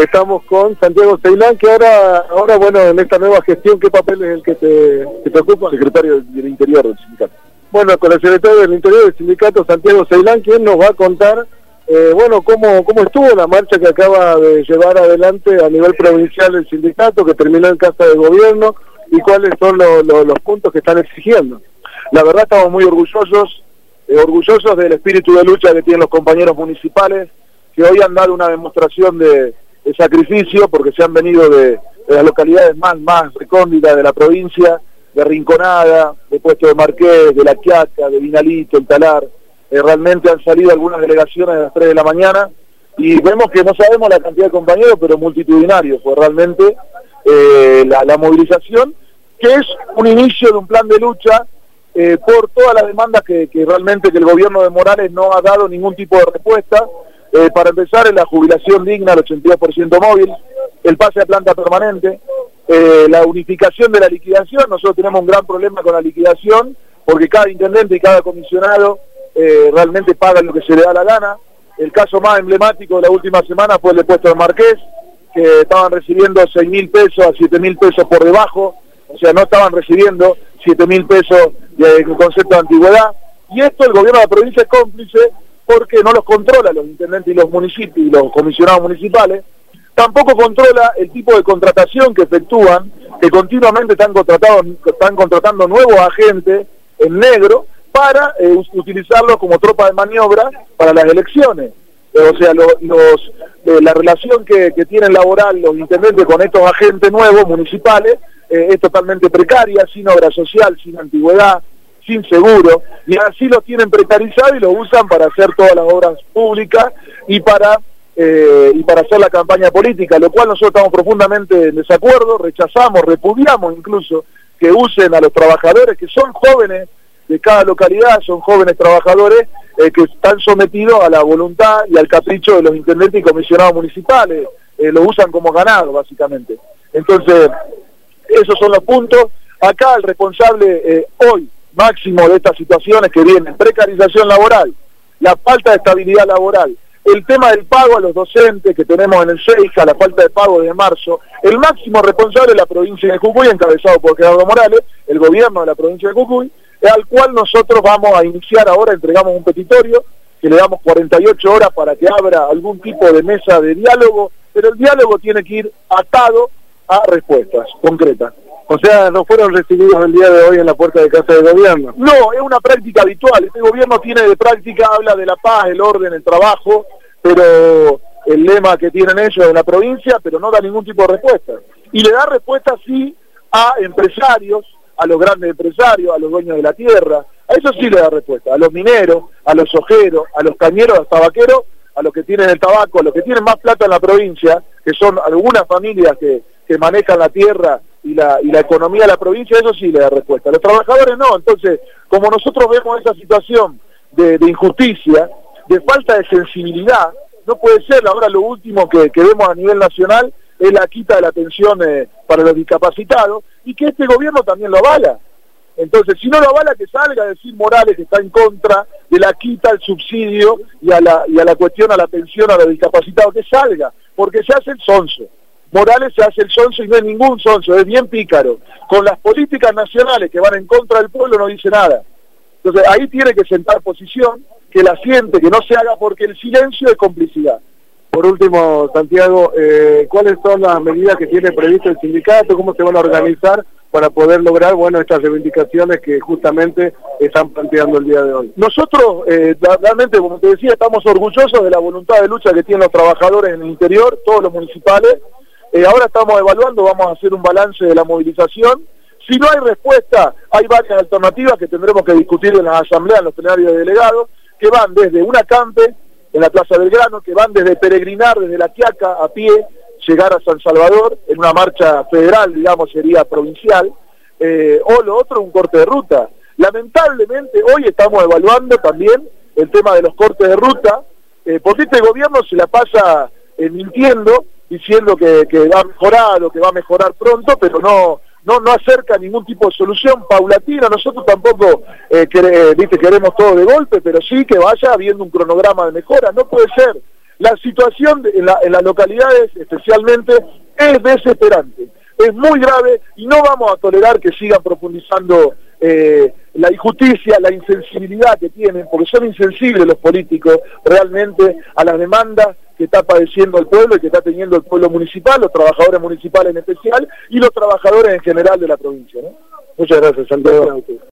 Estamos con Santiago Ceilán, que ahora bueno, en esta nueva gestión, ¿qué papel es el que te ocupa? Secretario del Interior del sindicato. Bueno, con el secretario del Interior del sindicato, Santiago Ceilán, quien nos va a contar, bueno, cómo estuvo la marcha que acaba de llevar adelante a nivel provincial el sindicato, que terminó en Casa de Gobierno, y cuáles son los puntos que están exigiendo. La verdad estamos muy orgullosos del espíritu de lucha que tienen los compañeros municipales, que hoy han dado una demostración de sacrificio, porque se han venido de las localidades más recónditas de la provincia, de Rinconada, de Puesto de Marqués, de La Quiaca, de Vinalito, el Talar. Realmente han salido algunas delegaciones a las 3 de la mañana, y vemos que no sabemos la cantidad de compañeros, pero multitudinarios, pues realmente la movilización, que es un inicio de un plan de lucha por todas las demandas que realmente que el gobierno de Morales no ha dado ningún tipo de respuesta. Para empezar, es la jubilación digna al 82% móvil, el pase a planta permanente, la unificación de la liquidación. Nosotros tenemos un gran problema con la liquidación, porque cada intendente y cada comisionado realmente pagan lo que se le da la gana. El caso más emblemático de la última semana fue el de Puesto de Marqués, que estaban recibiendo 6.000 pesos a 7.000 pesos por debajo, o sea, no estaban recibiendo 7.000 pesos de concepto de antigüedad, y esto el gobierno de la provincia es cómplice, porque no los controla los intendentes y los municipios y los comisionados municipales. Tampoco controla el tipo de contratación que efectúan, que continuamente están contratando nuevos agentes en negro para utilizarlos como tropa de maniobra para las elecciones. O sea, la relación que tienen laboral los intendentes con estos agentes nuevos municipales es totalmente precaria, sin obra social, sin antigüedad, sin seguro, y así los tienen precarizados y los usan para hacer todas las obras públicas y para hacer la campaña política, lo cual nosotros estamos profundamente en desacuerdo, rechazamos, repudiamos incluso que usen a los trabajadores, que son jóvenes de cada localidad, son jóvenes trabajadores que están sometidos a la voluntad y al capricho de los intendentes y comisionados municipales, lo usan como ganado básicamente. Entonces, esos son los puntos. Acá el responsable hoy máximo de estas situaciones que vienen: precarización laboral, la falta de estabilidad laboral, el tema del pago a los docentes que tenemos en el CEIJA, la falta de pago de marzo. El máximo responsable es la provincia de Jujuy, encabezado por Gerardo Morales, el gobierno de la provincia de Jujuy, al cual nosotros vamos a iniciar ahora. Entregamos un petitorio que le damos 48 horas para que abra algún tipo de mesa de diálogo, pero el diálogo tiene que ir atado a respuestas concretas. O sea, no fueron recibidos el día de hoy en la puerta de Casa de Gobierno. No, es una práctica habitual. Este gobierno tiene de práctica, habla de la paz, el orden, el trabajo, pero el lema que tienen ellos en la provincia, pero no da ningún tipo de respuesta. Y le da respuesta sí a empresarios, a los grandes empresarios, a los dueños de la tierra, a eso sí le da respuesta, a los mineros, a los ojeros, a los cañeros, a los tabaqueros, a los que tienen el tabaco, a los que tienen más plata en la provincia, que son algunas familias que manejan la tierra y la economía de la provincia. Eso sí le da respuesta. A los trabajadores no. Entonces, como nosotros vemos esa situación de injusticia, de falta de sensibilidad, no puede ser. Ahora lo último que vemos a nivel nacional es la quita de la pensión para los discapacitados, y que este gobierno también lo avala. Entonces, si no lo avala, que salga a decir Morales que está en contra de la quita, el subsidio y a la cuestión a la pensión a los discapacitados, que salga, porque se hace el sonso. Morales se hace el sonso y no es ningún sonso, es bien pícaro. Con las políticas nacionales que van en contra del pueblo no dice nada. Entonces ahí tiene que sentar posición, que la siente, que no se haga, porque el silencio es complicidad. Por último, Santiago, ¿cuáles son las medidas que tiene previsto el sindicato? ¿Cómo se van a organizar para poder lograr, bueno, estas reivindicaciones que justamente están planteando el día de hoy? Nosotros, realmente, como te decía, estamos orgullosos de la voluntad de lucha que tienen los trabajadores en el interior, todos los municipales. Ahora estamos evaluando, vamos a hacer un balance de la movilización. Si no hay respuesta, hay varias alternativas que tendremos que discutir en las asambleas, en los plenarios de delegados, que van desde un acampe en la Plaza Belgrano, que van desde peregrinar desde La Quiaca a pie, llegar a San Salvador, en una marcha federal, digamos, sería provincial, o lo otro, un corte de ruta. Lamentablemente, hoy estamos evaluando también el tema de los cortes de ruta, porque este gobierno se la pasa mintiendo, diciendo que va a mejorar o que va a mejorar pronto, pero no acerca ningún tipo de solución paulatina. Nosotros tampoco queremos todo de golpe, pero sí que vaya habiendo un cronograma de mejora. No puede ser La situación en las localidades especialmente es desesperante, es muy grave y no vamos a tolerar que sigan profundizando la injusticia, la insensibilidad que tienen, porque son insensibles los políticos realmente a las demandas que está padeciendo el pueblo y que está teniendo el pueblo municipal, los trabajadores municipales en especial y los trabajadores en general de la provincia, ¿no? Muchas gracias, Santiago.